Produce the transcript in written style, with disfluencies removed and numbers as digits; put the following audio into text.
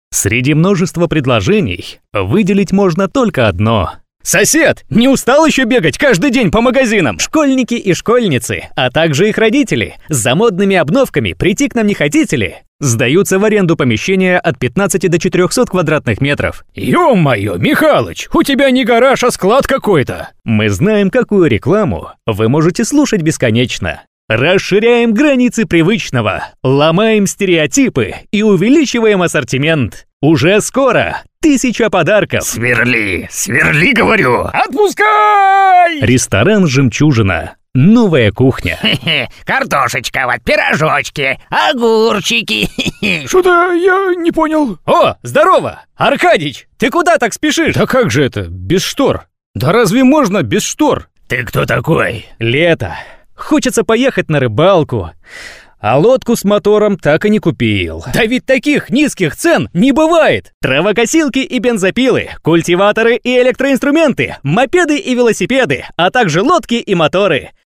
Среди множества предложений выделить можно только одно. Сосед, не устал еще бегать каждый день по магазинам? Школьники и школьницы, а также их родители, за модными обновками прийти к нам не хотите ли? Сдаются в аренду помещения от 15 до 400 квадратных метров. Ё-моё, Михалыч, у тебя не гараж, а склад какой-то. Мы знаем, какую рекламу вы можете слушать бесконечно. Расширяем границы привычного, ломаем стереотипы и увеличиваем ассортимент. Уже скоро 1000 подарков. Сверли, говорю. Отпускай! Ресторан «Жемчужина». Новая кухня. Картошечка, вот пирожочки, огурчики. Что-то я не понял. О, здорово! Аркадич, ты куда так спешишь? Да как же это, без штор? Да разве можно без штор? Ты кто такой? Лето. Хочется поехать на рыбалку. А лодку с мотором так и не купил. Да ведь таких низких цен не бывает. Травокосилки и бензопилы, культиваторы и электроинструменты, мопеды и велосипеды, а также лодки и моторы.